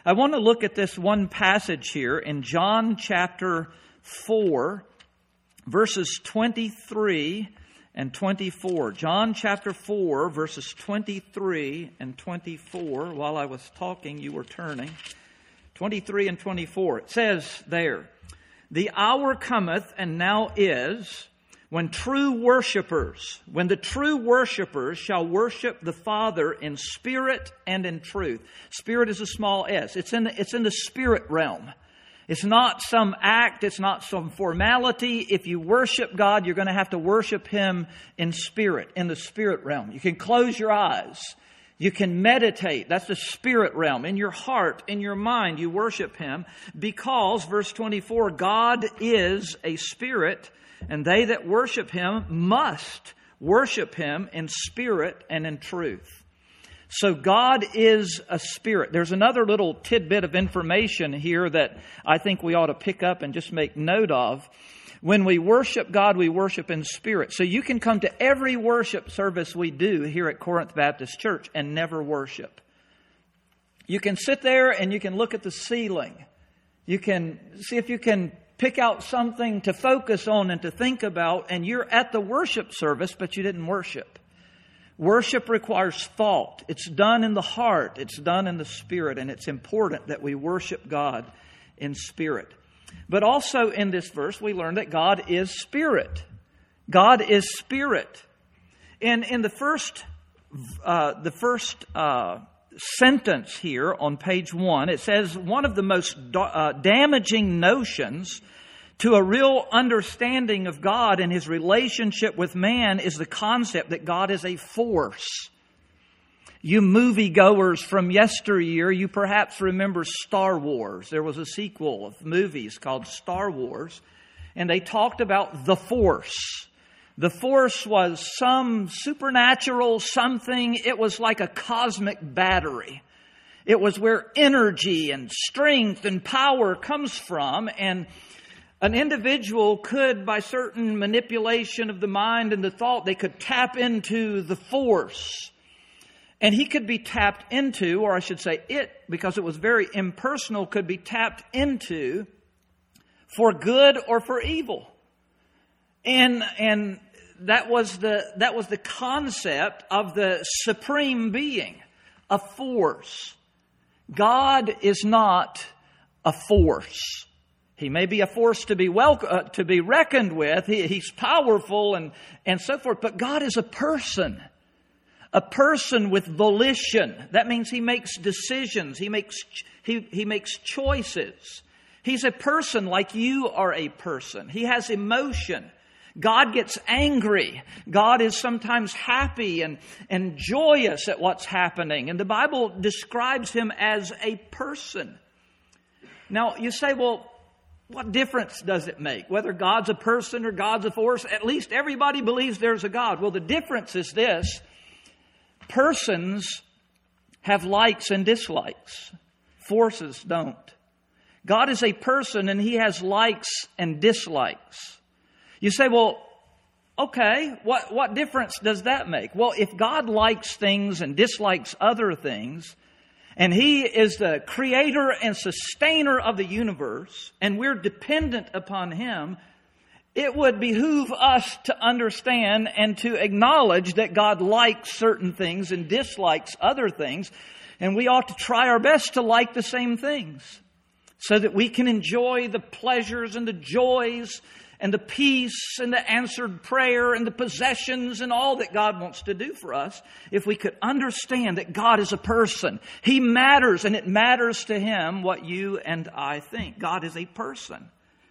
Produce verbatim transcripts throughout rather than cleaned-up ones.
I want to look at this one passage here in John chapter four, verses twenty-three and twenty-four. John chapter four, verses twenty-three and twenty-four. While I was talking, you were turning. twenty-three and twenty-four. It says there, "The hour cometh, and now is, when true worshipers, when the true worshipers shall worship the Father in spirit and in truth." Spirit is a small s. It's in the, it's in the spirit realm. It's not some act. It's not some formality. If you worship God, you're going to have to worship Him in spirit, in the spirit realm. You can close your eyes. You can meditate. That's the spirit realm. In your heart, in your mind, you worship Him because, verse twenty-four, God is a spirit, and they that worship Him must worship Him in spirit and in truth. So God is a spirit. There's another little tidbit of information here that I think we ought to pick up and just make note of. When we worship God, we worship in spirit. So you can come to every worship service we do here at Corinth Baptist Church and never worship. You can sit there and you can look at the ceiling. You can see if you can pick out something to focus on and to think about, and you're at the worship service, but you didn't worship. Worship requires thought. It's done in the heart. It's done in the spirit, and it's important that we worship God in spirit. But also in this verse, we learn that God is spirit. God is spirit. And in the first, uh, the first uh, sentence here on page one, it says one of the most uh, damaging notions to a real understanding of God and His relationship with man is the concept that God is a force. You moviegoers from yesteryear, you perhaps remember Star Wars. There was a sequel of movies called Star Wars, and they talked about the Force. The Force was some supernatural something. It was like a cosmic battery. It was where energy and strength and power comes from, and an individual could, by certain manipulation of the mind and the thought, they could tap into the Force. And he could be tapped into, or I should say it, because it was very impersonal, could be tapped into for good or for evil. And and that was the that was the concept of the supreme being, a force. God is not a force. He may be a force to be wel- uh, to be reckoned with. He, he's powerful and, and so forth. But God is a person. A person with volition. That means He makes decisions. He makes he, he makes choices. He's a person like you are a person. He has emotion. God gets angry. God is sometimes happy and, and joyous at what's happening. And the Bible describes Him as a person. Now, you say, well, what difference does it make? Whether God's a person or God's a force, at least everybody believes there's a God. Well, the difference is this. Persons have likes and dislikes. Forces don't. God is a person and He has likes and dislikes. You say, well, okay, what, what difference does that make? Well, if God likes things and dislikes other things, and He is the creator and sustainer of the universe, and we're dependent upon Him, it would behoove us to understand and to acknowledge that God likes certain things and dislikes other things. And we ought to try our best to like the same things so that we can enjoy the pleasures and the joys and the peace and the answered prayer and the possessions and all that God wants to do for us. If we could understand that God is a person. He matters, and it matters to Him what you and I think. God is a person.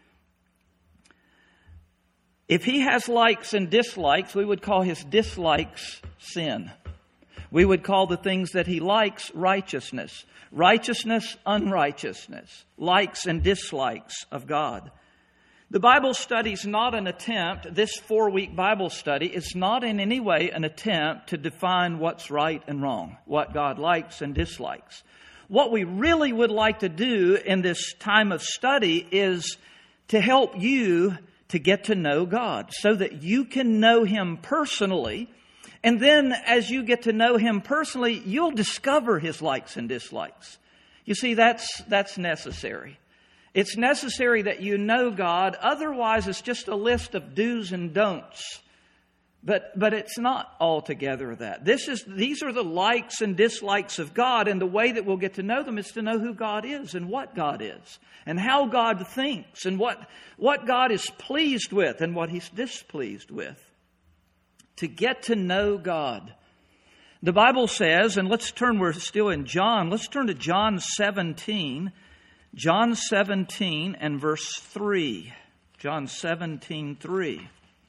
If He has likes and dislikes, we would call His dislikes sin. We would call the things that He likes righteousness. Righteousness, unrighteousness. Likes and dislikes of God. The Bible study is not an attempt, this four-week Bible study is not in any way an attempt to define what's right and wrong, what God likes and dislikes. What we really would like to do in this time of study is to help you to get to know God so that you can know Him personally. And then as you get to know Him personally, you'll discover His likes and dislikes. You see, that's, that's necessary. It's necessary that you know God. Otherwise, it's just a list of do's and don'ts. But, but it's not altogether that. This is, these are the likes and dislikes of God, and the way that we'll get to know them is to know who God is and what God is and how God thinks and what, what God is pleased with and what He's displeased with. To get to know God. The Bible says, and let's turn, we're still in John, let's turn to John seventeen. John seventeen and verse three. John seventeen, three.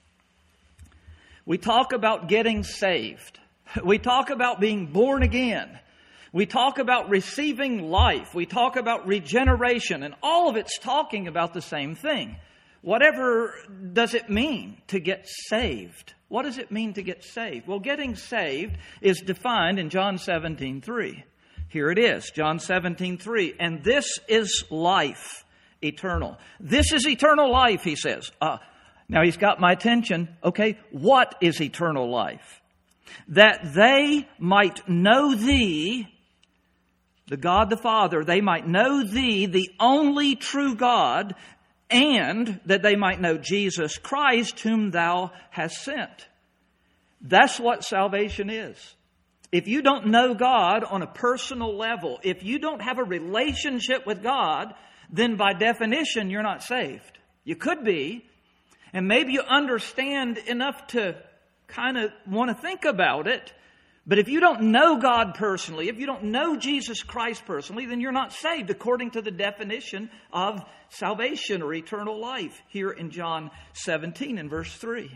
We talk about getting saved. We talk about being born again. We talk about receiving life. We talk about regeneration. And all of it's talking about the same thing. Whatever does it mean to get saved? What does it mean to get saved? Well, getting saved is defined in John seventeen, three. Here it is, John seventeen, three. And this is life eternal. This is eternal life, he says. Uh, Now he's got my attention. Okay, what is eternal life? That they might know Thee, the God the Father, they might know Thee, the only true God, and that they might know Jesus Christ, whom Thou hast sent. That's what salvation is. If you don't know God on a personal level, if you don't have a relationship with God, then by definition you're not saved. You could be. And maybe you understand enough to kind of want to think about it. But if you don't know God personally, if you don't know Jesus Christ personally, then you're not saved according to the definition of salvation or eternal life here in John seventeen and verse three.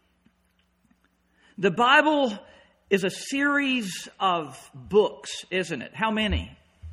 The Bible is a series of books, isn't it? How many?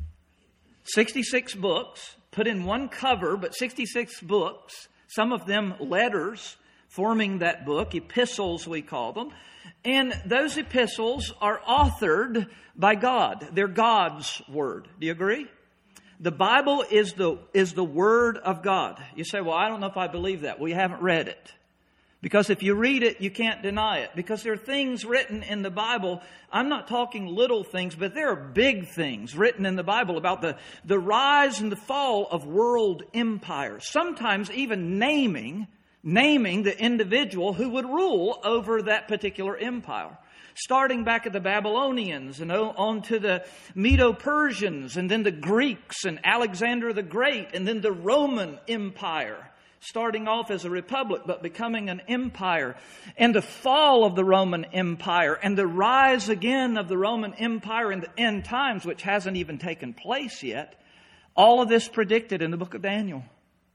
sixty-six books, put in one cover, but sixty-six books. Some of them letters forming that book, epistles we call them. And those epistles are authored by God. They're God's Word. Do you agree? The Bible is the, is the Word of God. You say, well, I don't know if I believe that. Well, you haven't read it. Because if you read it, you can't deny it. Because there are things written in the Bible. I'm not talking little things, but there are big things written in the Bible about the, the rise and the fall of world empires. Sometimes even naming, naming the individual who would rule over that particular empire. Starting back at the Babylonians and on to the Medo-Persians and then the Greeks and Alexander the Great and then the Roman Empire. Starting off as a republic, but becoming an empire. And the fall of the Roman Empire and the rise again of the Roman Empire in the end times, which hasn't even taken place yet. All of this predicted in the book of Daniel.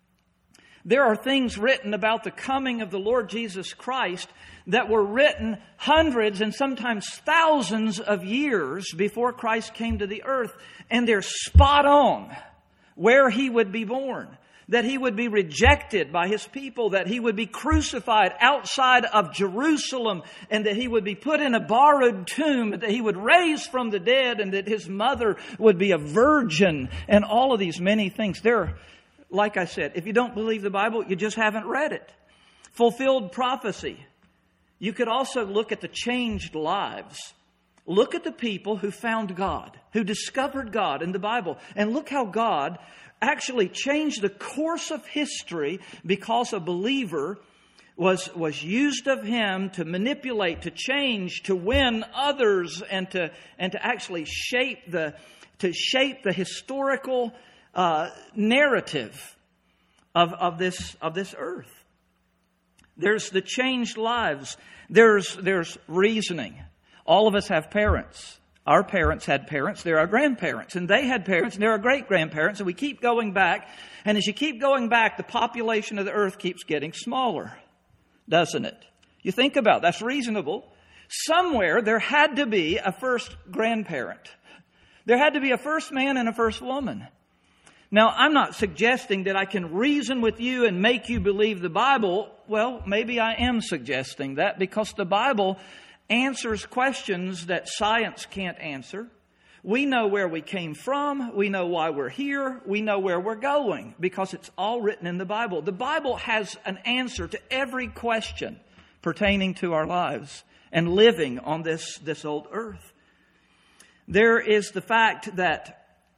There are things written about the coming of the Lord Jesus Christ that were written hundreds and sometimes thousands of years before Christ came to the earth. And they're spot on where He would be born. That He would be rejected by His people, that He would be crucified outside of Jerusalem, and that He would be put in a borrowed tomb, that He would raise from the dead, and that His mother would be a virgin, and all of these many things. There, like I said, if you don't believe the Bible, you just haven't read it. Fulfilled prophecy. You could also look at the changed lives. Look at the people who found God, who discovered God in the Bible, and look how God actually changed the course of history because a believer was, was used of Him to manipulate, to change, to win others, and to, and to actually shape the, to shape the historical uh, narrative of, of this, of this earth. There's the changed lives. There's, there's reasoning. All of us have parents. Our parents had parents, they're our grandparents, and they had parents, and they're our great-grandparents, and we keep going back. And as you keep going back, the population of the earth keeps getting smaller, doesn't it? You think about it, that's reasonable. Somewhere there had to be a first grandparent. There had to be a first man and a first woman. Now, I'm not suggesting that I can reason with you and make you believe the Bible. Well, maybe I am suggesting that because the Bible answers questions that science can't answer. We know where we came from. We know why we're here. We know where we're going because it's all written in the Bible. The Bible has an answer to every question pertaining to our lives and living on this, this old earth. There is the fact that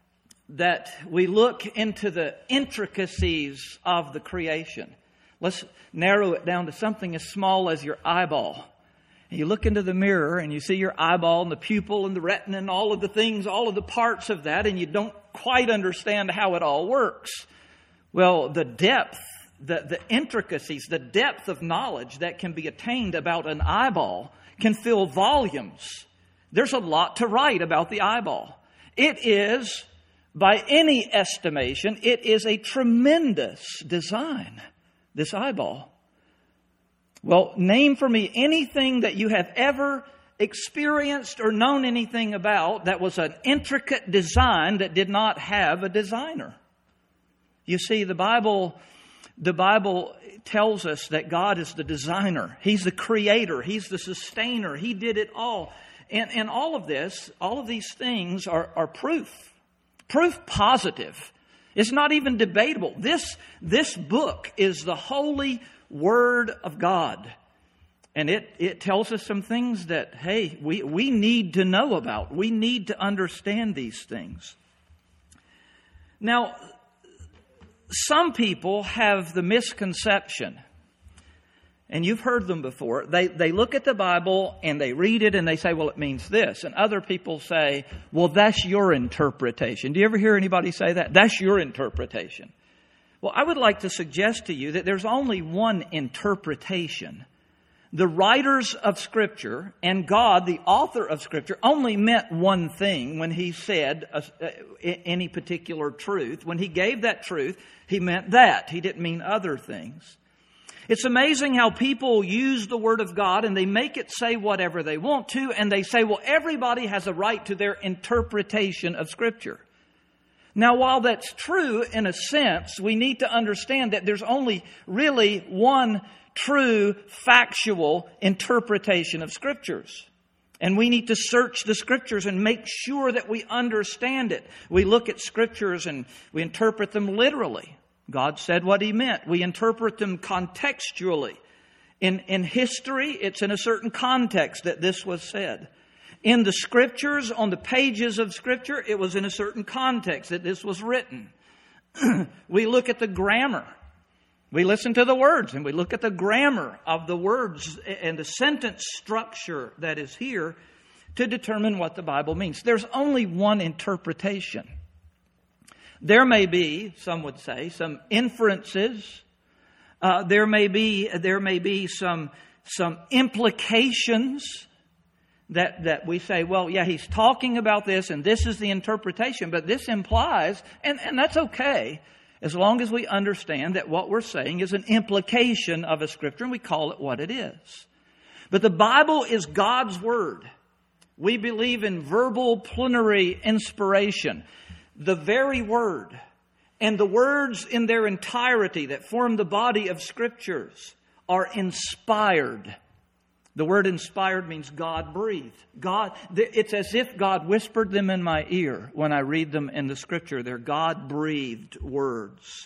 that we look into the intricacies of the creation. Let's narrow it down to something as small as your eyeball. And you look into the mirror and you see your eyeball and the pupil and the retina and all of the things, all of the parts of that, and you don't quite understand how it all works. Well, the depth, the, the intricacies, the depth of knowledge that can be attained about an eyeball can fill volumes. There's a lot to write about the eyeball. It is, by any estimation, it is a tremendous design, this eyeball. Well, name for me anything that you have ever experienced or known anything about that was an intricate design that did not have a designer. You see, the Bible, the Bible tells us that God is the designer. He's the creator. He's the sustainer. He did it all. And, and all of this, all of these things are, are proof. Proof positive. It's not even debatable. This, this book is the holy Word of God. And it, it tells us some things that, hey, we, we need to know about. We need to understand these things. Now, some people have the misconception, and you've heard them before, they, they look at the Bible and they read it and they say, well, it means this. And other people say, well, that's your interpretation. Do you ever hear anybody say that? That's your interpretation. Well, I would like to suggest to you that there's only one interpretation. The writers of Scripture and God, the author of Scripture, only meant one thing when He said uh, any particular truth. When He gave that truth, He meant that. He didn't mean other things. It's amazing how people use the Word of God and they make it say whatever they want to, and they say, well, everybody has a right to their interpretation of Scripture. Now, while that's true in a sense, we need to understand that there's only really one true, factual interpretation of Scriptures. And we need to search the Scriptures and make sure that we understand it. We look at Scriptures and we interpret them literally. God said what He meant. We interpret them contextually. In, in history, it's in a certain context that this was said. In the Scriptures, on the pages of Scripture, it was in a certain context that this was written. We look at the grammar. We listen to the words and we look at the grammar of the words and the sentence structure that is here to determine what the Bible means. There's only one interpretation. There may be, some would say, some inferences. Uh, there may be there may be some some implications that that we say, well, yeah, he's talking about this and this is the interpretation, but this implies, and, and that's okay, as long as we understand that what we're saying is an implication of a Scripture and we call it what it is. But the Bible is God's Word. We believe in verbal plenary inspiration. The very Word and the words in their entirety that form the body of Scriptures are inspired. The word inspired means God breathed. God, it's as if God whispered them in my ear when I read them in the Scripture. They're God breathed words.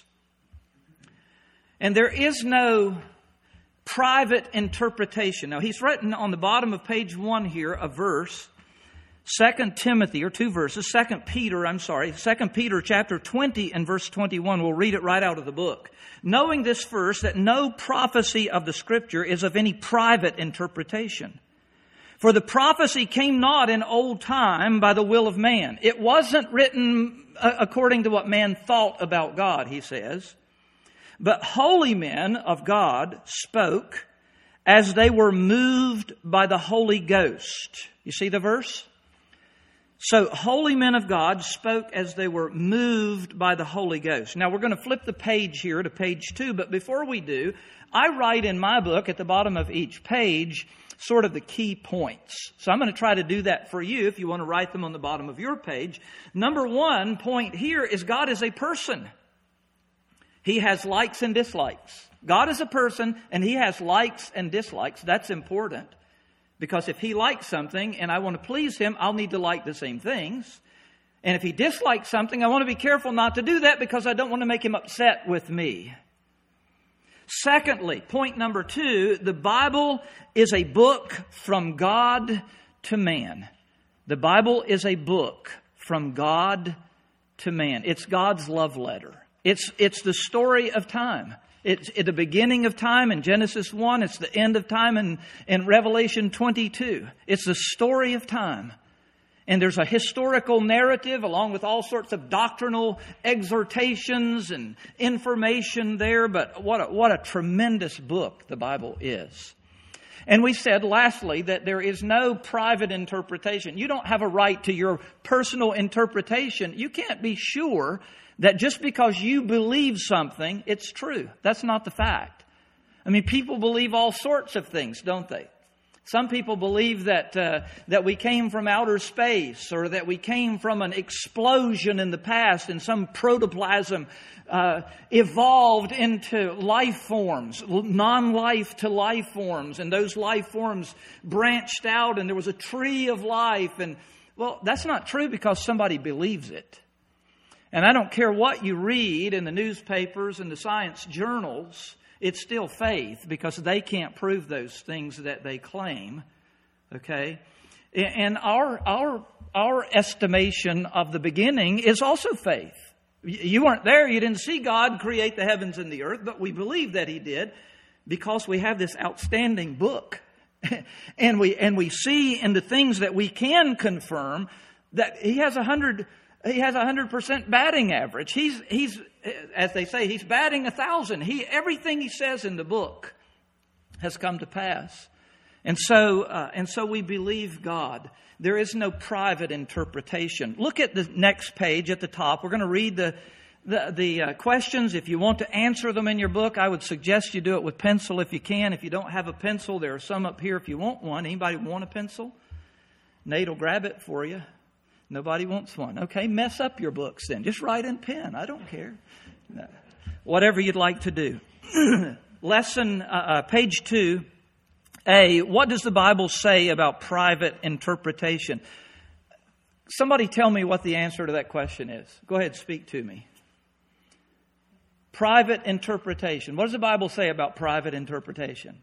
And there is no private interpretation. Now, he's written on the bottom of page one here a verse, Second Timothy, or two verses, Second Peter, I'm sorry, Second Peter chapter twenty and verse twenty-one. We'll read it right out of the book. Knowing this first, that no prophecy of the Scripture is of any private interpretation. For the prophecy came not in old time by the will of man. It wasn't written according to what man thought about God, he says. But holy men of God spoke as they were moved by the Holy Ghost. You see the verse? So, holy men of God spoke as they were moved by the Holy Ghost. Now, we're going to flip the page here to page two, but before we do, I write in my book at the bottom of each page sort of the key points. So I'm going to try to do that for you if you want to write them on the bottom of your page. Number one point here is God is a person. He has likes and dislikes. God is a person and He has likes and dislikes. That's important. Because if He likes something and I want to please Him, I'll need to like the same things. And if He dislikes something, I want to be careful not to do that because I don't want to make Him upset with me. Secondly, point number two, the Bible is a book from God to man. The Bible is a book from God to man. It's God's love letter. It's, it's the story of time. It's at the beginning of time in Genesis one. It's the end of time in, in Revelation twenty-two. It's the story of time. And there's a historical narrative along with all sorts of doctrinal exhortations and information there. But what a, what a tremendous book the Bible is. And we said, lastly, that there is no private interpretation. You don't have a right to your personal interpretation. You can't be sure that just because you believe something, it's true. That's not the fact. I mean, people believe all sorts of things, don't they? Some people believe that uh, that we came from outer space, or that we came from an explosion in the past and some protoplasm uh, evolved into life forms, non-life to life forms, and those life forms branched out and there was a tree of life. And well, that's not true because somebody believes it. And I don't care what you read in the newspapers and the science journals, it's still faith because they can't prove those things that they claim. Okay? And our our our estimation of the beginning is also faith. You weren't there, you didn't see God create the heavens and the earth, but we believe that He did because we have this outstanding book. and we and we see in the things that we can confirm that He has a hundred He has a hundred percent batting average. He's, he's, as they say, he's batting a thousand. He, everything he says in the book has come to pass. And so, uh, and so we believe God. There is no private interpretation. Look at the next page at the top. We're going to read the, the, the uh, questions. If you want to answer them in your book, I would suggest you do it with pencil if you can. If you don't have a pencil, there are some up here if you want one. Anybody want a pencil? Nate will grab it for you. Nobody wants one. Okay, mess up your books then. Just write in pen. I don't care. Whatever you'd like to do. Lesson, uh, uh, page two, A, what does the Bible say about private interpretation? Somebody tell me what the answer to that question is. Go ahead, speak to me. Private interpretation. What does the Bible say about private interpretation?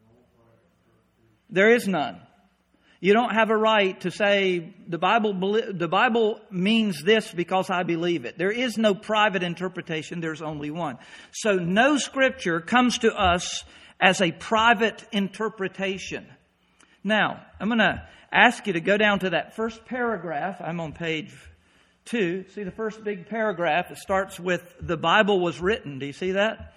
There is none. You don't have a right to say the Bible the Bible means this because I believe it. There is no private interpretation. There's only one. So no scripture comes to us as a private interpretation. Now, I'm going to ask you to go down to that first paragraph. I'm on page two. See the first big paragraph? It starts with the Bible was written. Do you see that?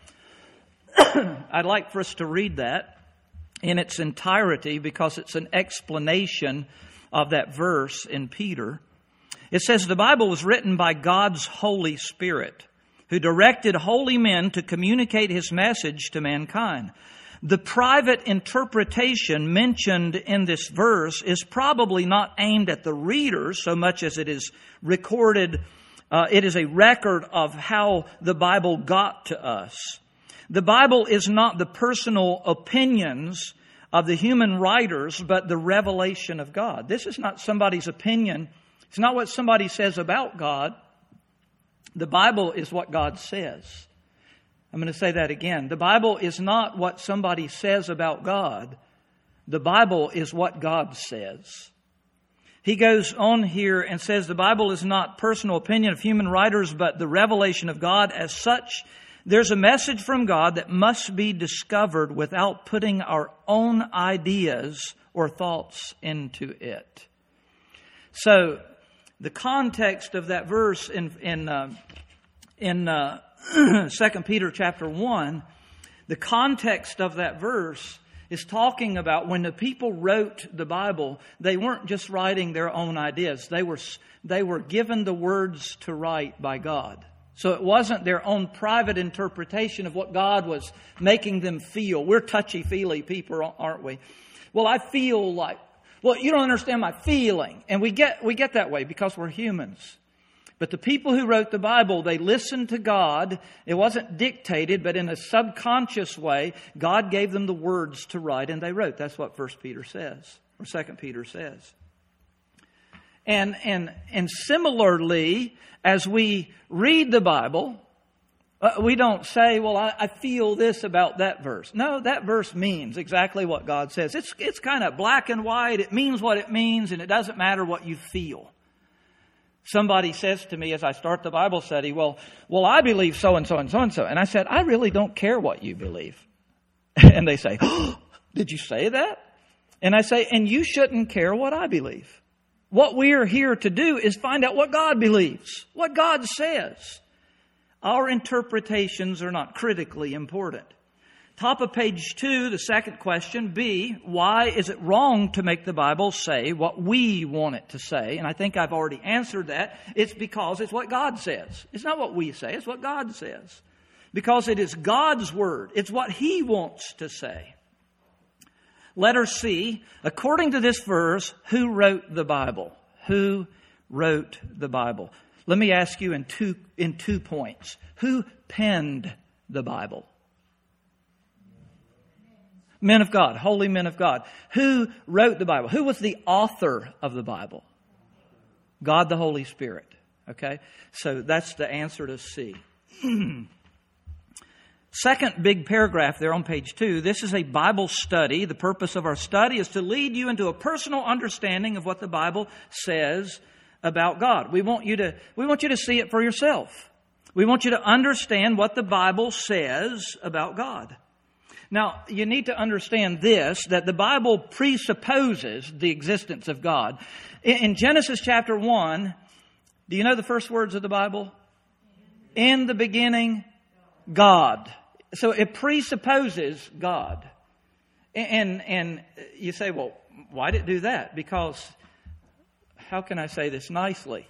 I'd like for us to read that in its entirety because it's an explanation of that verse in Peter. It says the Bible was written by God's Holy Spirit, who directed holy men to communicate His message to mankind. The private interpretation mentioned in this verse is probably not aimed at the readers so much as it is recorded. Uh, it is a record of how the Bible got to us. The Bible is not the personal opinions of the human writers, but the revelation of God. This is not somebody's opinion. It's not what somebody says about God. The Bible is what God says. I'm going to say that again. The Bible is not what somebody says about God. The Bible is what God says. He goes on here and says the Bible is not personal opinion of human writers, but the revelation of God. As such, there's a message from God that must be discovered without putting our own ideas or thoughts into it. So, the context of that verse in in uh, in uh, Second Peter chapter one, the context of that verse is talking about when the people wrote the Bible, they weren't just writing their own ideas. They were they were given the words to write by God. So it wasn't their own private interpretation of what God was making them feel. We're touchy-feely people, aren't we? Well, I feel like, well, you don't understand my feeling. And we get we get that way because we're humans. But the people who wrote the Bible, they listened to God. It wasn't dictated, but in a subconscious way, God gave them the words to write, and they wrote. That's what First Peter says, or Second Peter says. And and and similarly, as we read the Bible, uh, we don't say, well, I, I feel this about that verse. No, that verse means exactly what God says. It's it's kind of black and white. It means what it means, and it doesn't matter what you feel. Somebody says to me as I start the Bible study, well, well, I believe so and so and so and so. And I said, I really don't care what you believe. And they say, oh, did you say that? And I say, and you shouldn't care what I believe. What we are here to do is find out what God believes, what God says. Our interpretations are not critically important. Top of page two, the second question, B, why is it wrong to make the Bible say what we want it to say? And I think I've already answered that. It's because it's what God says. It's not what we say, it's what God says. Because it is God's Word. It's what He wants to say. Letter C, according to this verse, who wrote the Bible? Who wrote the Bible? Let me ask you in two, in two points. Who penned the Bible? Men of God, holy men of God. Who wrote the Bible? Who was the author of the Bible? God the Holy Spirit. Okay? So that's the answer to C. Second big paragraph there on page two. This is a Bible study. The purpose of our study is to lead you into a personal understanding of what the Bible says about God. We want you to, we want you to see it for yourself. We want you to understand what the Bible says about God. Now, you need to understand this, that the Bible presupposes the existence of God. In Genesis chapter one, do you know the first words of the Bible? In the beginning, God. So it presupposes God. And, and you say, well, why did it do that? Because, how can I say this nicely?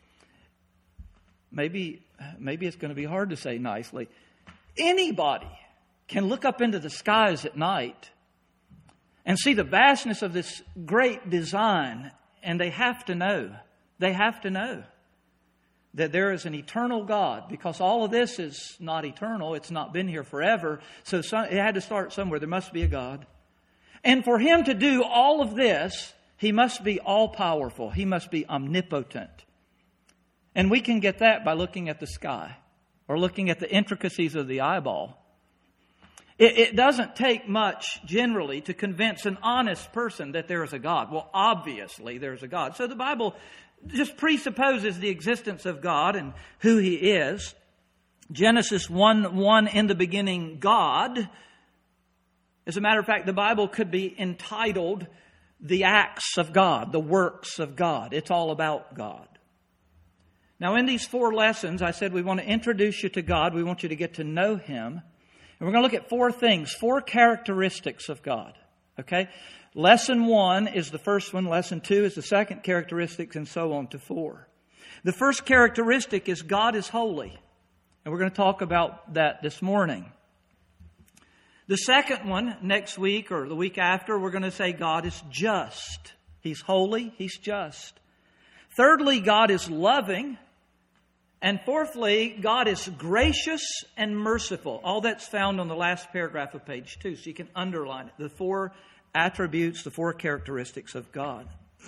Maybe, maybe it's going to be hard to say nicely. Anybody can look up into the skies at night and see the vastness of this great design, and they have to know, they have to know that there is an eternal God, because all of this is not eternal. It's not been here forever. So some, it had to start somewhere. There must be a God. And for Him to do all of this, He must be all-powerful. He must be omnipotent. And we can get that by looking at the sky or looking at the intricacies of the eyeball. It, it doesn't take much, generally, to convince an honest person that there is a God. Well, obviously, there's a God. So the Bible just presupposes the existence of God and who He is. Genesis one one, in the beginning, God. As a matter of fact, the Bible could be entitled The Acts of God, the Works of God. It's all about God. Now, in these four lessons, I said we want to introduce you to God. We want you to get to know Him. And we're going to look at four things, four characteristics of God. Okay? Lesson one is the first one. Lesson two is the second characteristic, and so on to four. The first characteristic is God is holy. And we're going to talk about that this morning. The second one, next week or the week after, we're going to say God is just. He's holy. He's just. Thirdly, God is loving. And fourthly, God is gracious and merciful. All that's found on the last paragraph of page two, so you can underline it. The four attributes, the four characteristics of God.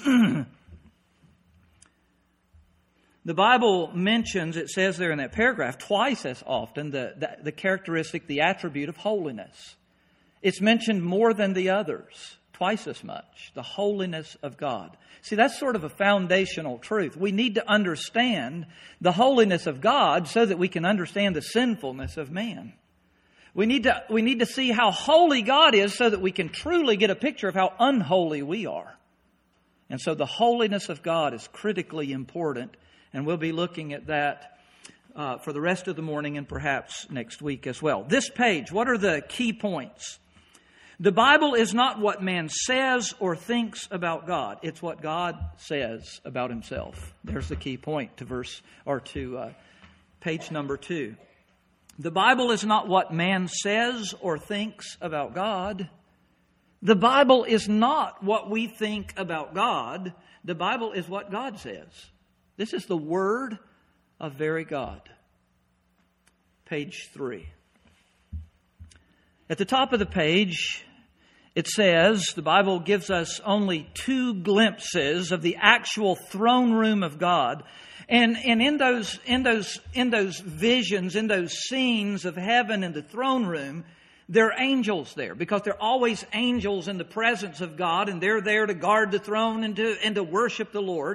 The Bible mentions, it says there in that paragraph, twice as often, the, the, the characteristic, the attribute of holiness. It's mentioned more than the others, twice as much, the holiness of God. See, that's sort of a foundational truth. We need to understand the holiness of God so that we can understand the sinfulness of man. We need to, we need to see how holy God is so that we can truly get a picture of how unholy we are. And so the holiness of God is critically important, and we'll be looking at that uh, for the rest of the morning and perhaps next week as well. This page, what are the key points? The Bible is not what man says or thinks about God. It's what God says about Himself. There's the key point to verse or to uh, page number two. The Bible is not what man says or thinks about God. The Bible is not what we think about God. The Bible is what God says. This is the Word of very God. Page three. At the top of the page, it says, the Bible gives us only two glimpses of the actual throne room of God. And, and in those, in those, in those visions, in those scenes of heaven and the throne room, there are angels there, because there are always angels in the presence of God, and they're there to guard the throne and to, and to worship the Lord.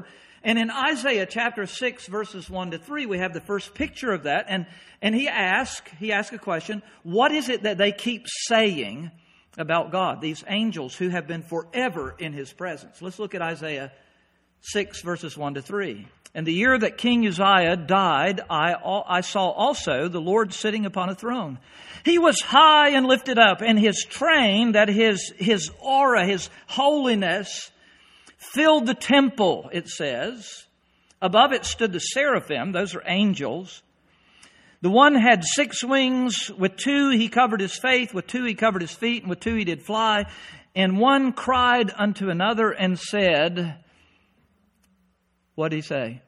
And in Isaiah chapter six, verses one to three, we have the first picture of that. And, and he asks, he asks a question, what is it that they keep saying about God, these angels who have been forever in His presence? Let's look at Isaiah six, verses one to three. In the year that King Uzziah died, I, I saw also the Lord sitting upon a throne. He was high and lifted up, and His train, that His, His aura, His holiness, filled the temple, it says. Above it stood the seraphim, those are angels. The one had six wings. With two he covered his face, with two he covered his feet, and with two he did fly. And one cried unto another and said, what did he say?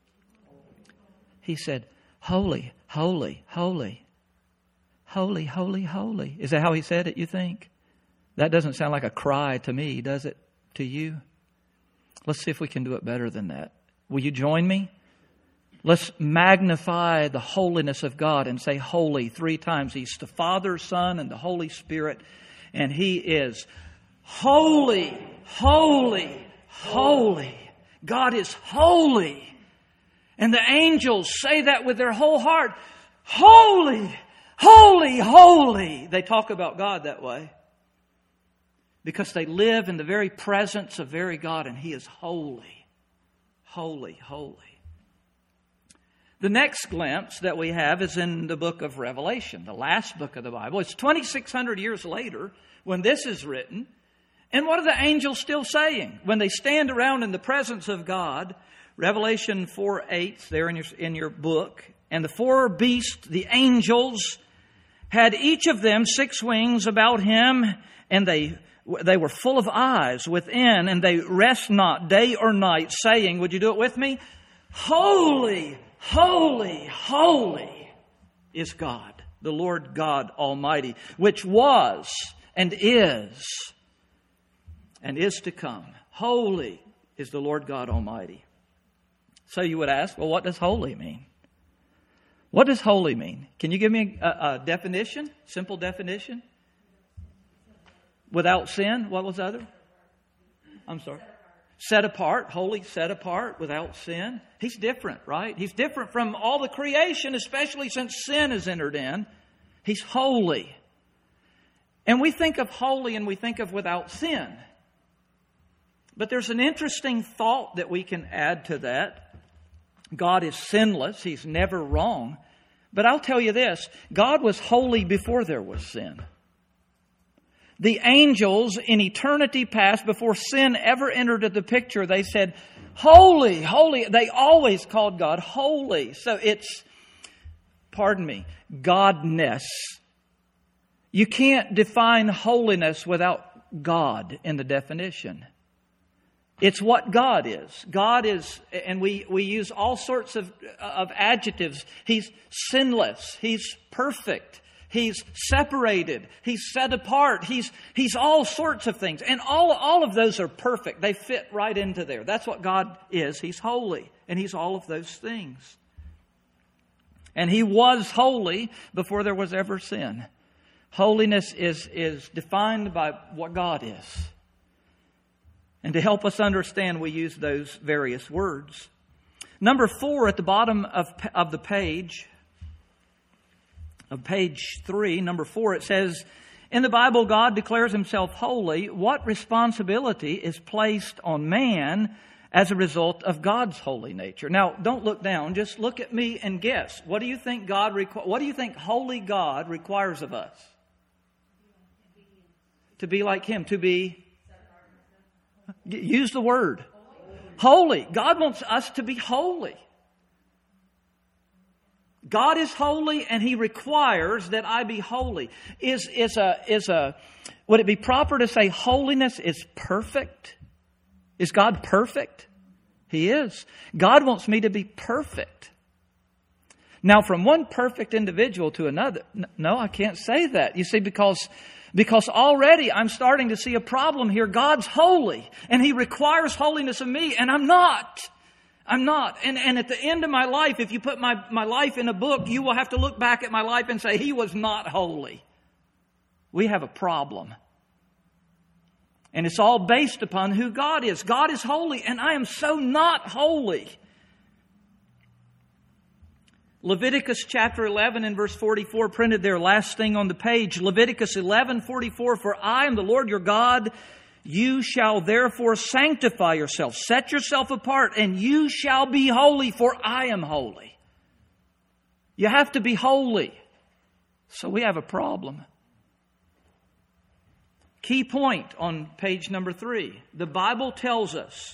He said, holy, holy, holy, holy, holy, holy. Is that how he said it, you think? That doesn't sound like a cry to me, does it? To you? Let's see if we can do it better than that. Will you join me? Let's magnify the holiness of God and say holy three times. He's the Father, Son, and the Holy Spirit. And He is holy, holy, holy. God is holy. And the angels say that with their whole heart. Holy, holy, holy. They talk about God that way. Because they live in the very presence of very God, and He is holy, holy, holy. The next glimpse that we have is in the book of Revelation, the last book of the Bible. It's twenty-six hundred years later when this is written. And what are the angels still saying? When they stand around in the presence of God, Revelation four eight, there in your, in your book, and the four beasts, the angels, had each of them six wings about Him, and they they were full of eyes within, and they rest not day or night, saying, would you do it with me? Holy, holy, holy is God, the Lord God Almighty, which was and is and is to come. Holy is the Lord God Almighty. So you would ask, well, what does holy mean? What does holy mean? Can you give me a, a definition? Simple definition? Without sin. What was the other? I'm sorry. Set apart. Holy, set apart, without sin. He's different, right? He's different from all the creation, especially since sin has entered in. He's holy. And we think of holy and we think of without sin. But there's an interesting thought that we can add to that. God is sinless. He's never wrong. But I'll tell you this. God was holy before there was sin. The angels in eternity past, before sin ever entered the picture, they said, holy, holy. They always called God holy. So it's, pardon me, Godness. You can't define holiness without God in the definition. It's what God is. God is, and we, we use all sorts of, of adjectives. He's sinless. He's perfect. He's separated. He's set apart. He's, he's all sorts of things. And all, all of those are perfect. They fit right into there. That's what God is. He's holy. And He's all of those things. And He was holy before there was ever sin. Holiness is, is defined by what God is. And to help us understand, we use those various words. Number four at the bottom of, of the page, of page three, number four, it says, in the Bible, God declares Himself holy. What responsibility is placed on man as a result of God's holy nature? Now, don't look down. Just look at me and guess. What do you think God requ- What do you think holy God requires of us? To be like Him, to be... Use the word. Holy. God wants us to be holy. God is holy and He requires that I be holy. Is, is a, is a, would it be proper to say holiness is perfect? Is God perfect? He is. God wants me to be perfect. Now, from one perfect individual to another, no, I can't say that. You see, because Because already I'm starting to see a problem here. God's holy and He requires holiness of me, and I'm not. I'm not. And, and at the end of my life, if you put my, my life in a book, you will have to look back at my life and say, He was not holy. We have a problem. And it's all based upon who God is. God is holy, and I am so not holy. Leviticus chapter eleven and verse forty-four, printed there, last thing on the page. Leviticus eleven forty-four, for I am the Lord your God. You shall therefore sanctify yourself. Set yourself apart, and you shall be holy, for I am holy. You have to be holy. So we have a problem. Key point on page number three. The Bible tells us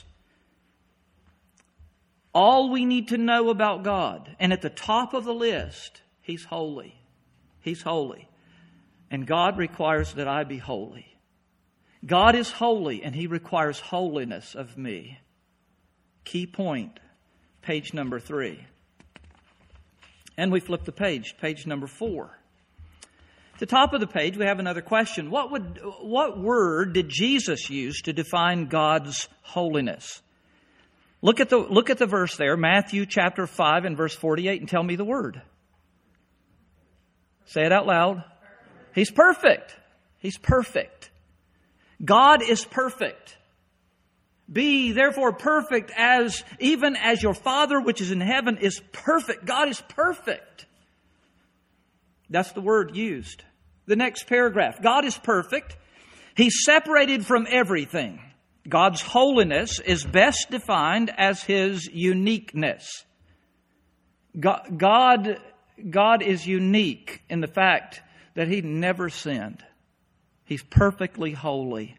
all we need to know about God. And at the top of the list, He's holy. He's holy. And God requires that I be holy. God is holy, and He requires holiness of me. Key point, page number three. And we flip the page, page number four. At the top of the page, we have another question. What would, what word did Jesus use to define God's holiness? Look at the, look at the verse there, Matthew chapter five and verse forty-eight, and tell me the word. Say it out loud. He's perfect. He's perfect. God is perfect. Be therefore perfect as, even as your Father which is in heaven is perfect. God is perfect. That's the word used. The next paragraph. God is perfect. He's separated from everything. God's holiness is best defined as His uniqueness. God, God, God is unique in the fact that He never sinned. He's perfectly holy.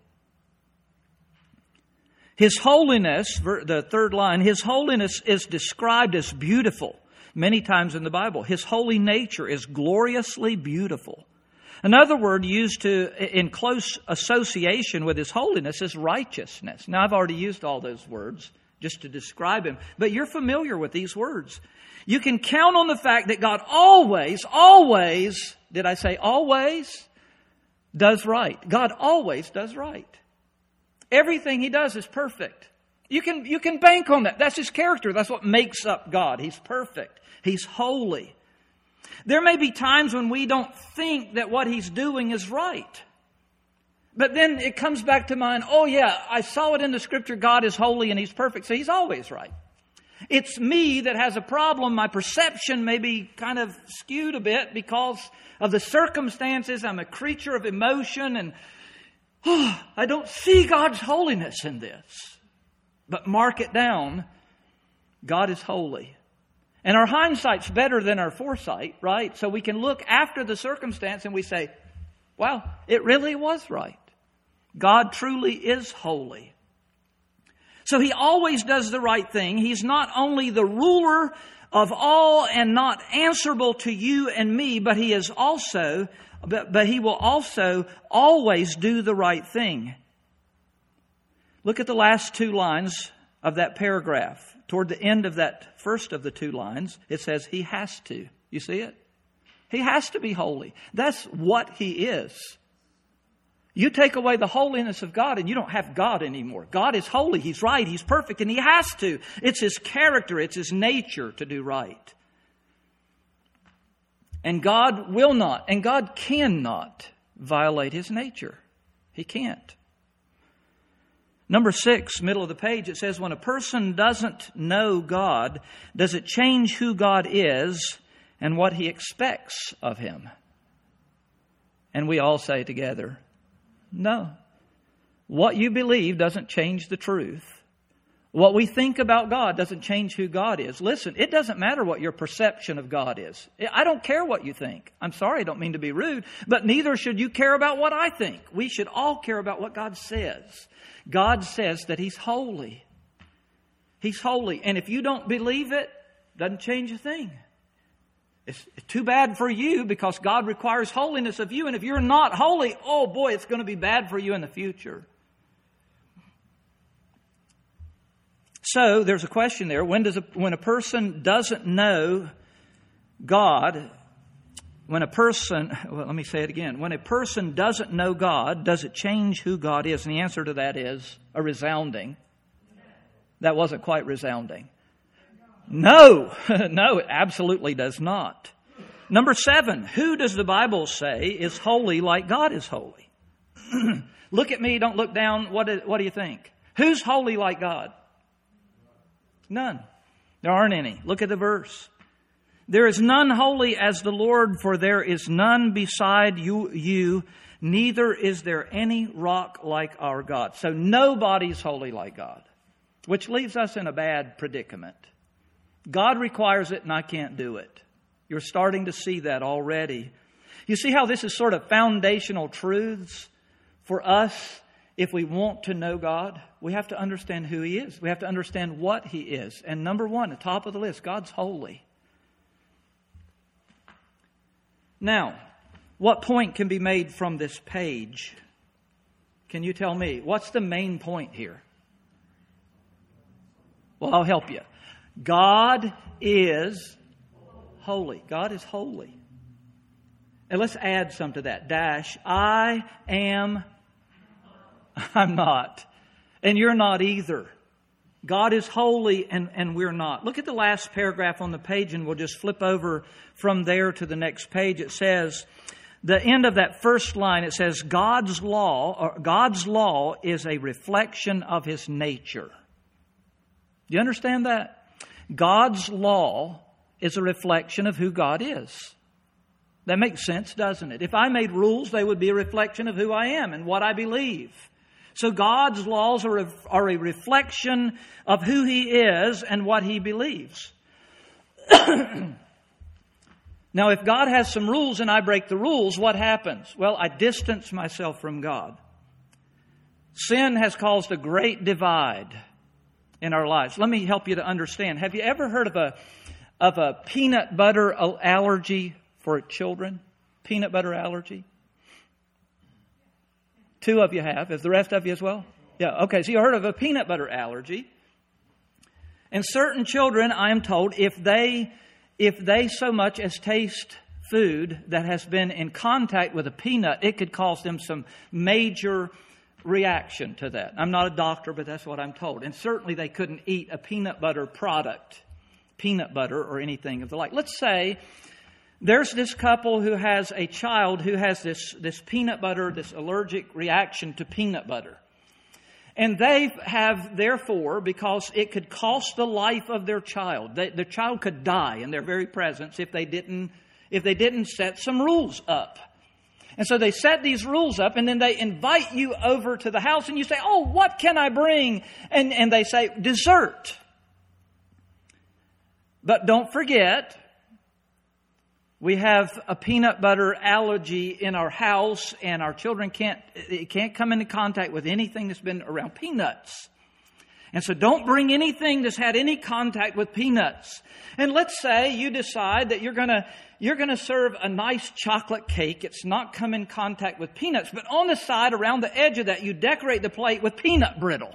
His holiness, the third line, His holiness is described as beautiful many times in the Bible. His holy nature is gloriously beautiful. Another word used to in close association with His holiness is righteousness. Now, I've already used all those words just to describe Him, but you're familiar with these words. You can count on the fact that God always, always, did I say always, does right. God always does right. Everything He does is perfect. You can, you can bank on that. That's His character. That's what makes up God. He's perfect. He's holy. There may be times when we don't think that what He's doing is right. But then it comes back to mind, oh yeah, I saw it in the Scripture, God is holy and He's perfect, so He's always right. It's me that has a problem. My perception may be kind of skewed a bit because of the circumstances. I'm a creature of emotion, and oh, I don't see God's holiness in this. But mark it down, God is holy. And our hindsight's better than our foresight, right? So we can look after the circumstance and we say, wow, it really was right. God truly is holy. So He always does the right thing. He's not only the ruler of all and not answerable to you and me, but He is also, but, but He will also always do the right thing. Look at the last two lines of that paragraph. Toward the end of that first of the two lines, it says He has to. You see it? He has to be holy. That's what He is. You take away the holiness of God and you don't have God anymore. God is holy. He's right. He's perfect. And He has to. It's His character. It's His nature to do right. And God will not, and God cannot violate His nature. He can't. Number six, middle of the page, it says, when a person doesn't know God, does it change who God is and what He expects of him? And we all say together, no. What you believe doesn't change the truth. What we think about God doesn't change who God is. Listen, it doesn't matter what your perception of God is. I don't care what you think. I'm sorry, I don't mean to be rude, but neither should you care about what I think. We should all care about what God says. God says that He's holy. He's holy. And if you don't believe it, it doesn't change a thing. It's too bad for you because God requires holiness of you. And if you're not holy, oh boy, it's going to be bad for you in the future. So there's a question there. When does a, when a person doesn't know God, when a person, well, let me say it again. When a person doesn't know God, does it change who God is? And the answer to that is a resounding. That wasn't quite resounding. No, no, it absolutely does not. Number seven, who does the Bible say is holy like God is holy? Look at me, don't look down. What do, what do you think? Who's holy like God? None. There aren't any. Look at the verse. There is none holy as the Lord, for there is none beside you, you, neither is there any rock like our God. So nobody's holy like God, which leaves us in a bad predicament. God requires it and I can't do it. You're starting to see that already. You see how this is sort of foundational truths for us if we want to know God? We have to understand who He is. We have to understand what He is. And number one, the top of the list, God's holy. Now, what point can be made from this page? Can you tell me? What's the main point here? Well, I'll help you. God is holy. God is holy. And let's add some to that. Dash, I am, I'm not. And you're not either. God is holy and, and we're not. Look at the last paragraph on the page and we'll just flip over from there to the next page. It says, the end of that first line, it says, God's law, or God's law is a reflection of His nature. Do you understand that? God's law is a reflection of who God is. That makes sense, doesn't it? If I made rules, they would be a reflection of who I am and what I believe. So God's laws are a, are a reflection of who He is and what He believes. Now, if God has some rules and I break the rules, what happens? Well, I distance myself from God. Sin has caused a great divide in our lives. Let me help you to understand. Have you ever heard of a of a peanut butter allergy for children? Peanut butter allergy? Two of you have. Is the rest of you as well? Yeah, okay. So you heard of a peanut butter allergy. And certain children, I am told, if they if they so much as taste food that has been in contact with a peanut, it could cause them some major reaction to that. I'm not a doctor, but that's what I'm told. And certainly they couldn't eat a peanut butter product, peanut butter or anything of the like. Let's say there's this couple who has a child who has this, this peanut butter, this allergic reaction to peanut butter. And they have, therefore, because it could cost the life of their child, they, their child could die in their very presence if they didn't, if they didn't set some rules up. And so they set these rules up and then they invite you over to the house and you say, oh, what can I bring? And, and they say, dessert. But don't forget, we have a peanut butter allergy in our house and our children can't, it can't come into contact with anything that's been around peanuts. And so don't bring anything that's had any contact with peanuts. And let's say you decide that you're going to you're going to serve a nice chocolate cake. It's not come in contact with peanuts, but on the side around the edge of that you decorate the plate with peanut brittle.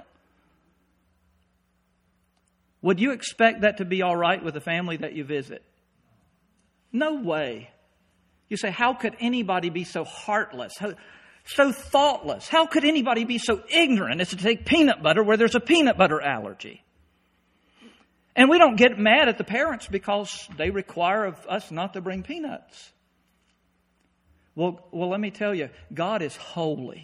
Would you expect that to be all right with the family that you visit? No way. You say, how could anybody be so heartless, so thoughtless? How could anybody be so ignorant as to take peanut butter where there's a peanut butter allergy? And we don't get mad at the parents because they require of us not to bring peanuts. Well, well, let me tell you, God is holy.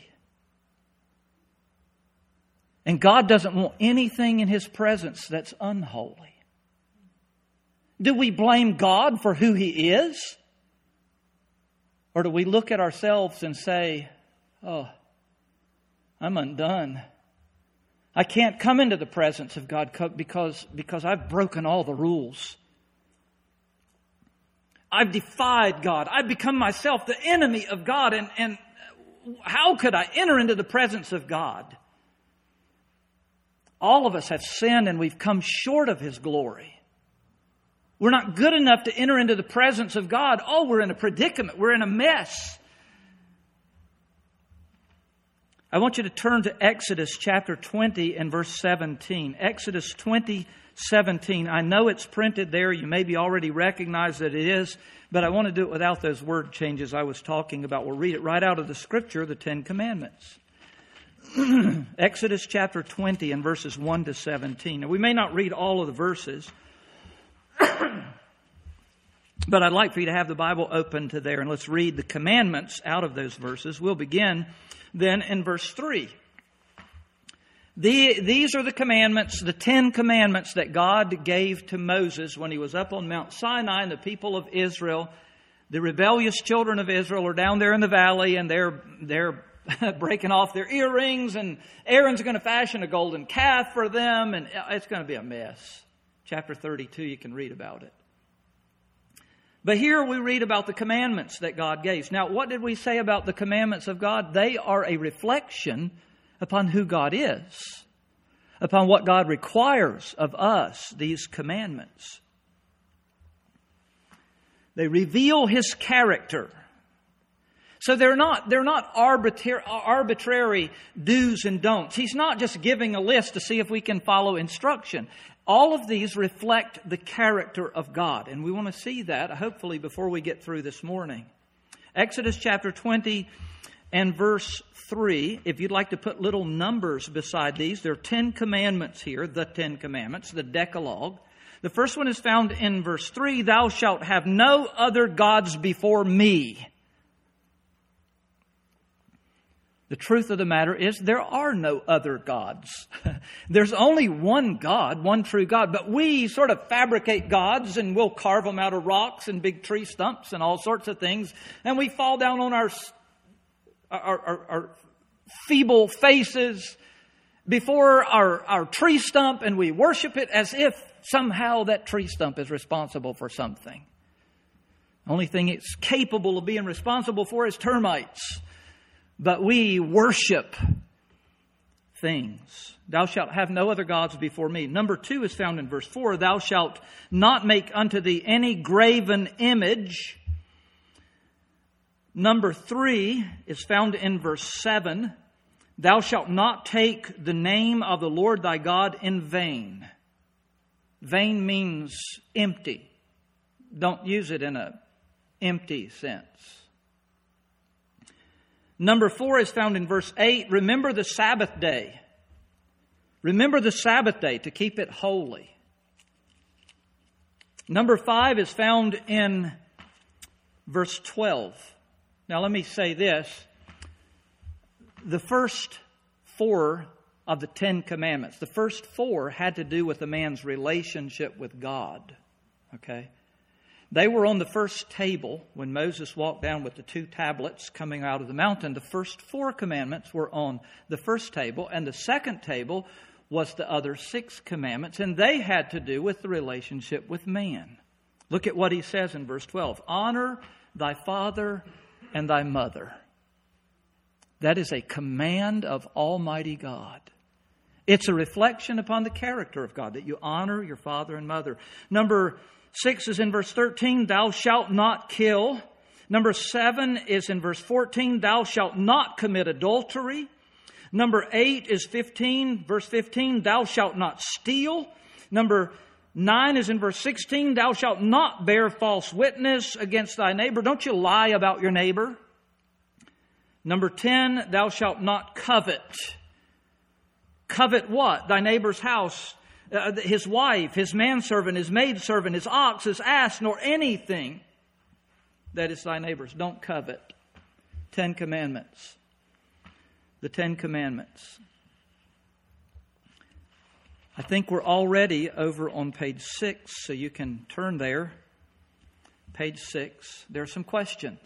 And God doesn't want anything in His presence that's unholy. Do we blame God for who He is? Or do we look at ourselves and say, oh, I'm undone. I can't come into the presence of God because, because I've broken all the rules. I've defied God. I've become myself the enemy of God. And, and how could I enter into the presence of God? All of us have sinned and we've come short of His glory. We're not good enough to enter into the presence of God. Oh, we're in a predicament. We're in a mess. I want you to turn to Exodus chapter twenty and verse seventeen. Exodus twenty, seventeen. I know it's printed there. You maybe already recognize that it is, but I want to do it without those word changes I was talking about. We'll read it right out of the Scripture, the Ten Commandments. Exodus chapter twenty and verses one to seventeen. Now, we may not read all of the verses, But I'd like for you to have the Bible open to there, and let's read the commandments out of those verses. We'll begin then in verse three. The, these are the commandments, the Ten Commandments that God gave to Moses when he was up on Mount Sinai, and the people of Israel, the rebellious children of Israel, are down there in the valley, and they're they're breaking off their earrings, and Aaron's going to fashion a golden calf for them, and it's going to be a mess. Chapter thirty-two, you can read about it. But here we read about the commandments that God gave. Now, what did we say about the commandments of God? They are a reflection upon who God is, upon what God requires of us, these commandments. They reveal His character. So they're not, they're not arbitrary, arbitrary do's and don'ts. He's not just giving a list to see if we can follow instruction. All of these reflect the character of God, and we want to see that, hopefully, before we get through this morning. Exodus chapter twenty and verse three, if you'd like to put little numbers beside these, there are ten commandments here, the Ten Commandments, the Decalogue. The first one is found in verse three, "Thou shalt have no other gods before me." The truth of the matter is there are no other gods. There's only one God, one true God. But we sort of fabricate gods, and we'll carve them out of rocks and big tree stumps and all sorts of things. And we fall down on our, our, our, our feeble faces before our, our tree stump, and we worship it as if somehow that tree stump is responsible for something. The only thing it's capable of being responsible for is termites. But we worship things. Thou shalt have no other gods before me. Number two is found in verse four. Thou shalt not make unto thee any graven image. Number three is found in verse seven. Thou shalt not take the name of the Lord thy God in vain. Vain means empty. Don't use it in an empty sense. Number four is found in verse eight. Remember the Sabbath day. Remember the Sabbath day to keep it holy. Number five is found in verse twelve. Now let me say this. The first four of the Ten Commandments, the first four had to do with a man's relationship with God. Okay? They were on the first table when Moses walked down with the two tablets coming out of the mountain. The first four commandments were on the first table, and the second table was the other six commandments, and they had to do with the relationship with man. Look at what he says in verse twelve. Honor thy father and thy mother. That is a command of Almighty God. It's a reflection upon the character of God, that you honor your father and mother. Number six is in verse thirteen, thou shalt not kill. Number seven is in verse fourteen, thou shalt not commit adultery. Number eight is fifteen, verse fifteen, thou shalt not steal. Number nine is in verse sixteen, thou shalt not bear false witness against thy neighbor. Don't you lie about your neighbor. Number ten, thou shalt not covet. Covet what? Thy neighbor's house, uh, his wife, his manservant, his maidservant, his ox, his ass, nor anything that is thy neighbor's. Don't covet. Ten Commandments. The Ten Commandments. I think we're already over on page six, so you can turn there. Page six. There are some questions.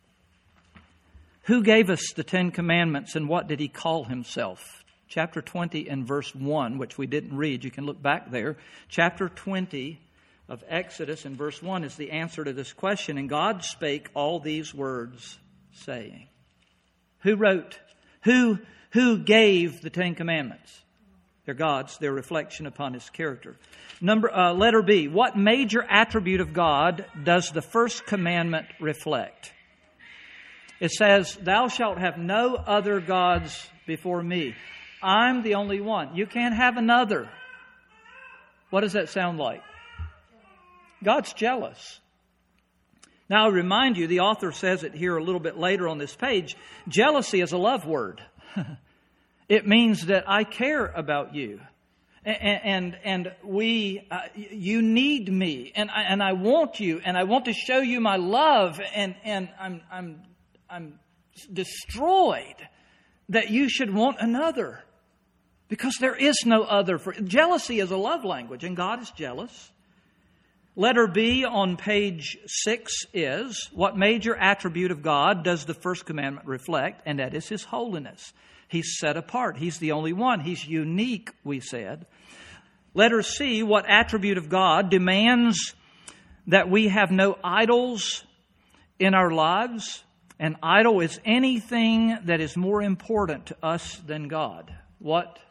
Who gave us the Ten Commandments, and what did he call himself? Chapter twenty and verse one, which we didn't read. You can look back there. Chapter twenty of Exodus and verse one is the answer to this question. And God spake all these words, saying. Who wrote? Who, who gave the Ten Commandments? They're God's. They're a reflection upon His character. Number uh, letter B. What major attribute of God does the first commandment reflect? It says, thou shalt have no other gods before me. I'm the only one. You can't have another. What does that sound like? God's jealous. Now, I remind you, the author says it here a little bit later on this page. Jealousy is a love word. It means that I care about you. And, and, and we, uh, you need me, and I, and I want you, and I want to show you my love, and, and I'm, I'm, I'm destroyed that you should want another, because there is no other. For jealousy is a love language, and God is jealous. Letter B on page six is, what major attribute of God does the first commandment reflect? And that is His holiness. He's set apart. He's the only one. He's unique, we said. Letter C, what attribute of God demands that we have no idols in our lives? An idol is anything that is more important to us than God. What?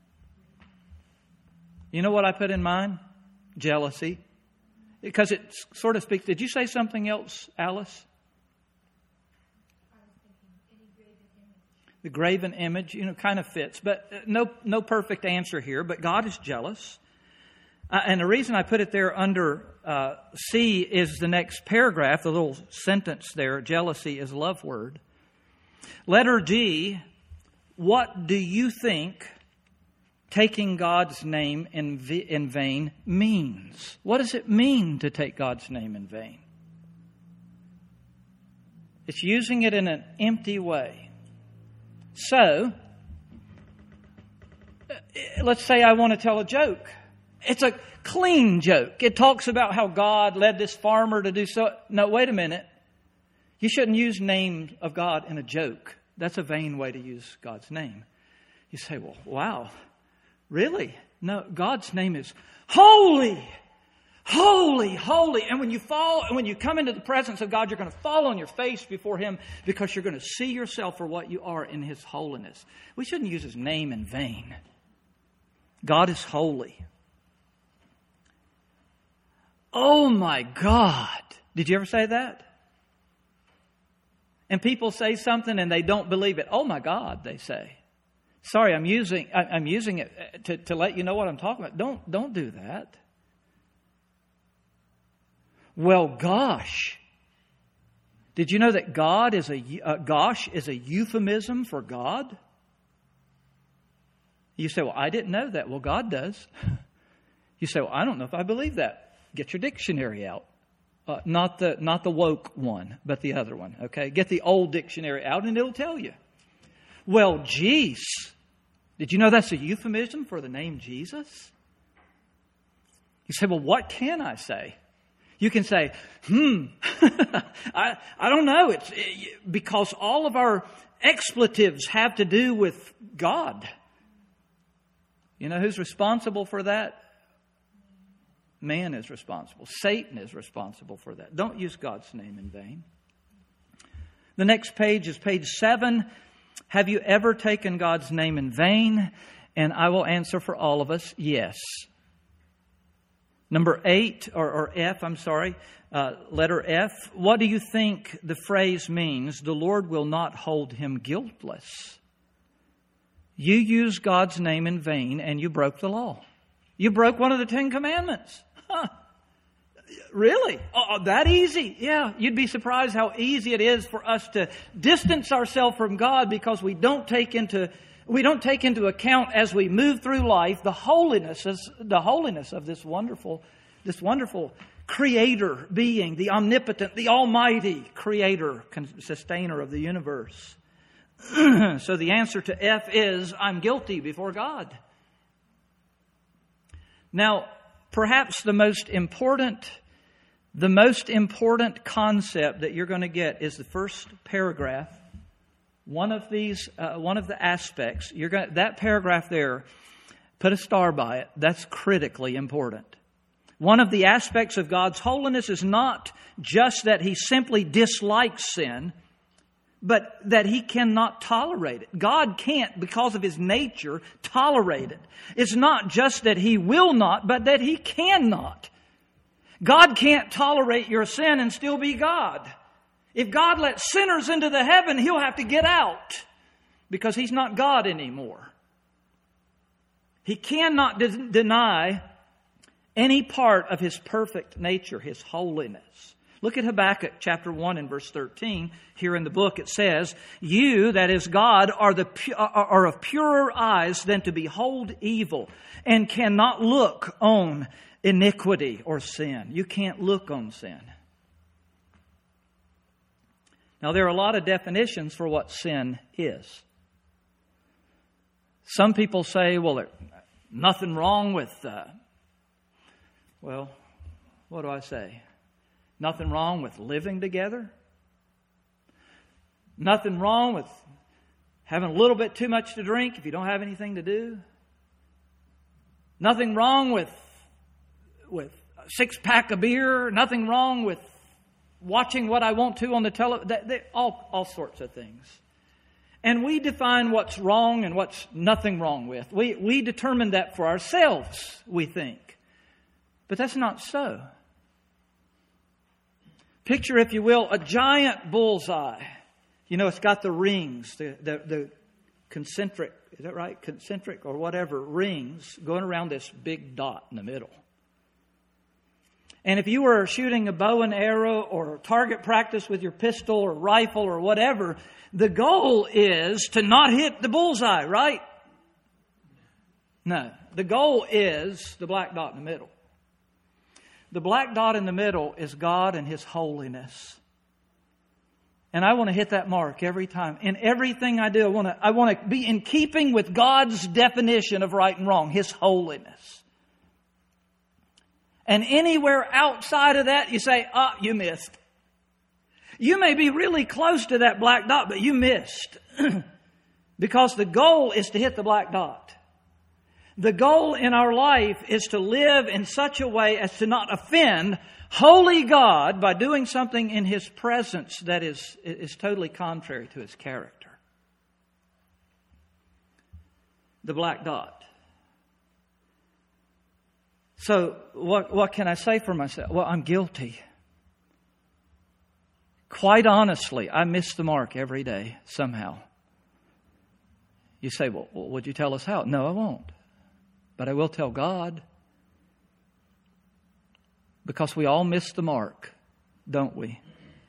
You know what I put in mine? Jealousy. Because it sort of speaks. Did you say something else, Alice? The graven image, you know, kind of fits. But no no perfect answer here. But God is jealous. Uh, and the reason I put it there under uh, C is the next paragraph, the little sentence there. Jealousy is a love word. Letter D, what do you think taking God's name in, v- in vain means? What does it mean to take God's name in vain? It's using it in an empty way. So, let's say I want to tell a joke. It's a clean joke. It talks about how God led this farmer to do so. No, wait a minute. You shouldn't use name of God in a joke. That's a vain way to use God's name. You say, well, wow, really? No, God's name is holy. Holy, holy. And when you fall, when you come into the presence of God, you're going to fall on your face before Him because you're going to see yourself for what you are in His holiness. We shouldn't use His name in vain. God is holy. Oh my God. Did you ever say that? And people say something and they don't believe it. Oh my God, they say. Sorry, I'm using I'm using it to, to let you know what I'm talking about. Don't don't do that. Well, gosh. Did you know that God is a uh, gosh is a euphemism for God? You say, well, I didn't know that. Well, God does. You say, well, I don't know if I believe that. Get your dictionary out. Uh, not the not the woke one, but the other one. Okay, get the old dictionary out, and it'll tell you. Well, geez, did you know that's a euphemism for the name Jesus? You say, well, what can I say? You can say, hmm, I I don't know. It's it, because all of our expletives have to do with God. You know who's responsible for that? Man is responsible. Satan is responsible for that. Don't use God's name in vain. The next page is page seven. Have you ever taken God's name in vain? And I will answer for all of us, yes. Number eight, or, or F, I'm sorry, uh, letter F. What do you think the phrase means? The Lord will not hold him guiltless. You used God's name in vain and you broke the law. You broke one of the Ten Commandments. Huh. Really? Oh, that easy? Yeah, you'd be surprised how easy it is for us to distance ourselves from God because we don't take into we don't take into account as we move through life the holiness the holiness of this wonderful this wonderful Creator being, the omnipotent, the Almighty Creator, sustainer of the universe. So the answer to F is, I'm guilty before God. Now, perhaps the most important, the most important concept that you're going to get is the first paragraph. One of these, uh, one of the aspects, you're going that paragraph there, put a star by it. That's critically important. One of the aspects of God's holiness is not just that He simply dislikes sin, but that He cannot tolerate it. God can't, because of His nature, tolerate it. It's not just that He will not, but that He cannot. God can't tolerate your sin and still be God. If God lets sinners into the heaven, He'll have to get out because He's not God anymore. He cannot de- deny any part of His perfect nature, His holiness. Look at Habakkuk chapter one and verse thirteen. Here in the book it says, "You, that is God, are, the, are of purer eyes than to behold evil, and cannot look on iniquity," or sin. You can't look on sin. Now, there are a lot of definitions for what sin is. Some people say, well, there's nothing wrong with, uh, well, what do I say? Nothing wrong with living together. Nothing wrong with having a little bit too much to drink if you don't have anything to do. Nothing wrong with, with a six-pack of beer. Nothing wrong with watching what I want to on the television. All, all sorts of things. And we define what's wrong and what's nothing wrong with. We, we determine that for ourselves, we think. But that's not so. Picture, if you will, a giant bullseye. You know, it's got the rings, the, the, the concentric, is that right? Concentric or whatever, rings going around this big dot in the middle. And if you were shooting a bow and arrow or target practice with your pistol or rifle or whatever, the goal is to not hit the bullseye, right? No. The goal is the black dot in the middle. The black dot in the middle is God and His holiness. And I want to hit that mark every time. In everything I do, I want to, I want to be in keeping with God's definition of right and wrong, His holiness. And anywhere outside of that, you say, ah, you missed. You may be really close to that black dot, but you missed. Because the goal is to hit the black dot. The goal in our life is to live in such a way as to not offend holy God by doing something in His presence that is, is totally contrary to His character. The black dot. So what, what can I say for myself? Well, I'm guilty. Quite honestly, I miss the mark every day somehow. You say, well, would you tell us how? No, I won't. But I will tell God. Because we all miss the mark, don't we?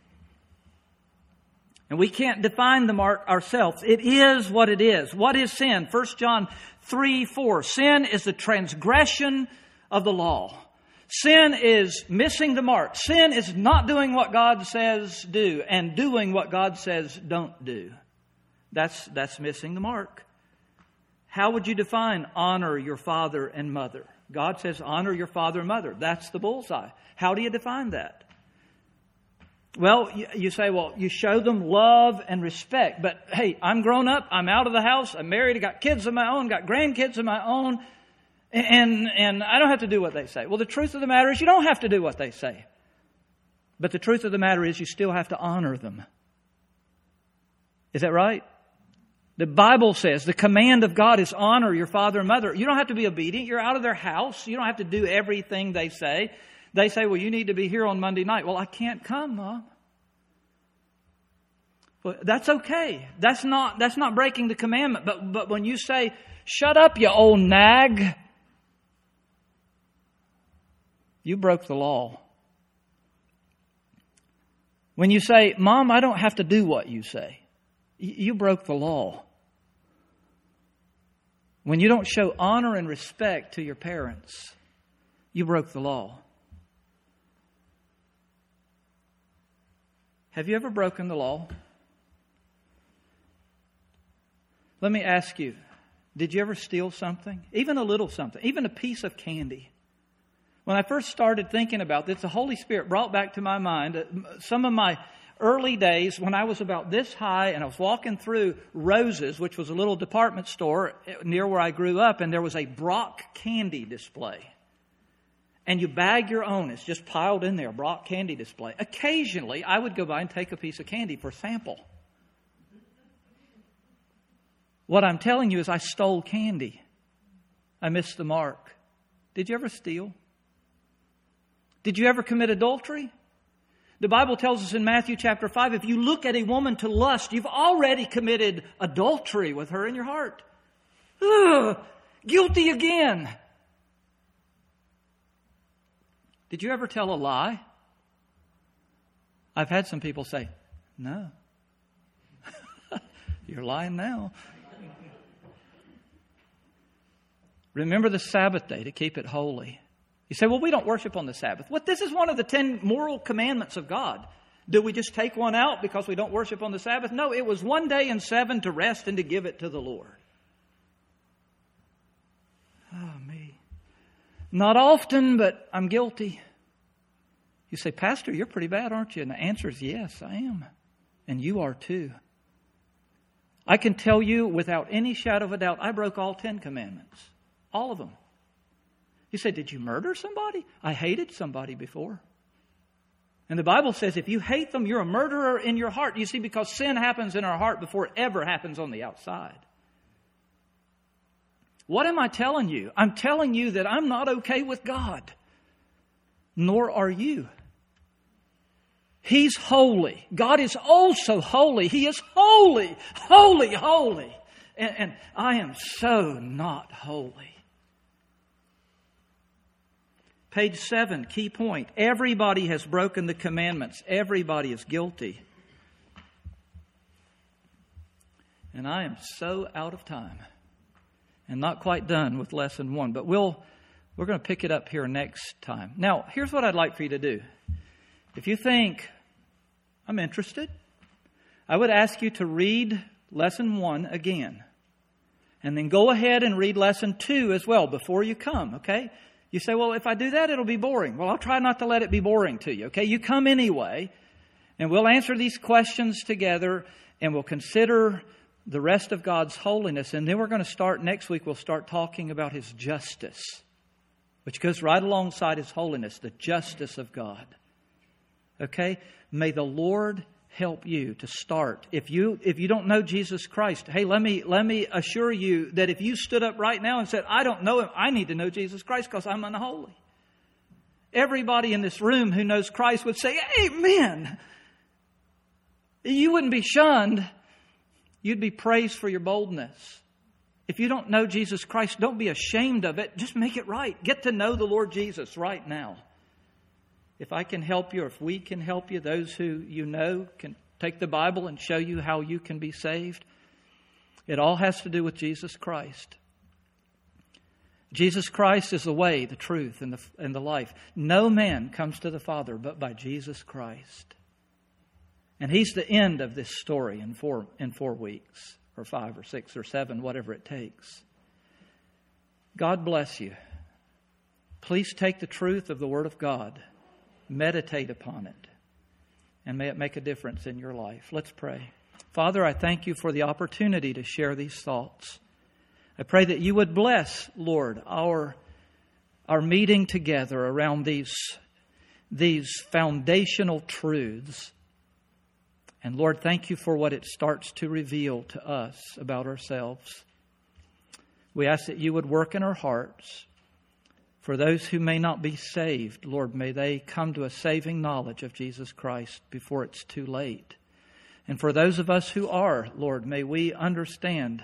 And we can't define the mark ourselves. It is what it is. What is sin? First John three four. Sin is the transgression of the law. Sin is missing the mark. Sin is not doing what God says do and doing what God says don't do. That's, that's missing the mark. How would you define honor your father and mother? God says honor your father and mother. That's the bullseye. How do you define that? Well, you, you say, well, you show them love and respect. But hey, I'm grown up. I'm out of the house. I'm married. I got kids of my own. Got grandkids of my own. And, and I don't have to do what they say. Well, the truth of the matter is you don't have to do what they say. But the truth of the matter is you still have to honor them. Is that right? The Bible says the command of God is honor your father and mother. You don't have to be obedient. You're out of their house. You don't have to do everything they say. They say, well, you need to be here on Monday night. Well, I can't come, Mom. Well, that's okay. That's not, that's not breaking the commandment. But, but when you say, shut up, you old nag, you broke the law. When you say, Mom, I don't have to do what you say, you broke the law. When you don't show honor and respect to your parents, you broke the law. Have you ever broken the law? Let me ask you, did you ever steal something? Even a little something, even a piece of candy. When I first started thinking about this, the Holy Spirit brought back to my mind some of my early days when I was about this high and I was walking through Rose's, which was a little department store near where I grew up, and there was a Brock candy display. And you bag your own. It's just piled in there, Brock candy display. Occasionally, I would go by and take a piece of candy for sample. What I'm telling you is I stole candy. I missed the mark. Did you ever steal? Did you ever commit adultery? The Bible tells us in Matthew chapter five, if you look at a woman to lust, you've already committed adultery with her in your heart. Ugh, guilty again. Did you ever tell a lie? I've had some people say, no. You're lying now. Remember the Sabbath day to keep it holy. You say, well, we don't worship on the Sabbath. What? This is one of the ten moral commandments of God. Do we just take one out because we don't worship on the Sabbath? No, it was one day in seven to rest and to give it to the Lord. Oh, me. Not often, but I'm guilty. You say, Pastor, you're pretty bad, aren't you? And the answer is yes, I am. And you are too. I can tell you without any shadow of a doubt, I broke all ten commandments. All of them. You say, did you murder somebody? I hated somebody before. And the Bible says if you hate them, you're a murderer in your heart. You see, because sin happens in our heart before it ever happens on the outside. What am I telling you? I'm telling you that I'm not okay with God. Nor are you. He's holy. God is also holy. He is holy, holy, holy. And, and I am so not holy. Page seven, key point. Everybody has broken the commandments. Everybody is guilty. And I am so out of time. And not quite done with lesson one. But we'll, we're going to pick it up here next time. Now, here's what I'd like for you to do. If you think, I'm interested, I would ask you to read lesson one again. And then go ahead and read lesson two as well before you come, okay? You say, well, if I do that, it'll be boring. Well, I'll try not to let it be boring to you, okay? You come anyway, and we'll answer these questions together, and we'll consider the rest of God's holiness. And then we're going to start, next week, we'll start talking about His justice, which goes right alongside His holiness, the justice of God. Okay? May the Lord help you to start. If you if you don't know Jesus Christ, hey, let me let me assure you that if you stood up right now and said, I don't know Him, I need to know Jesus Christ because I'm unholy. Everybody in this room who knows Christ would say, amen. You wouldn't be shunned. You'd be praised for your boldness. If you don't know Jesus Christ, don't be ashamed of it. Just make it right. Get to know the Lord Jesus right now. If I can help you, or if we can help you, those who you know can take the Bible and show you how you can be saved. It all has to do with Jesus Christ. Jesus Christ is the way, the truth, and the, and the life. No man comes to the Father but by Jesus Christ. And He's the end of this story in four, in four weeks, or five, or six, or seven, whatever it takes. God bless you. Please take the truth of the Word of God. Meditate upon it. And may it make a difference in your life. Let's pray. Father, I thank You for the opportunity to share these thoughts. I pray that You would bless, Lord, our, our meeting together around these, these foundational truths. And Lord, thank You for what it starts to reveal to us about ourselves. We ask that You would work in our hearts. For those who may not be saved, Lord, may they come to a saving knowledge of Jesus Christ before it's too late. And for those of us who are, Lord, may we understand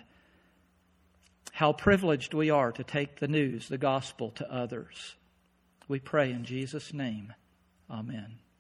how privileged we are to take the news, the gospel, to others. We pray in Jesus' name. Amen.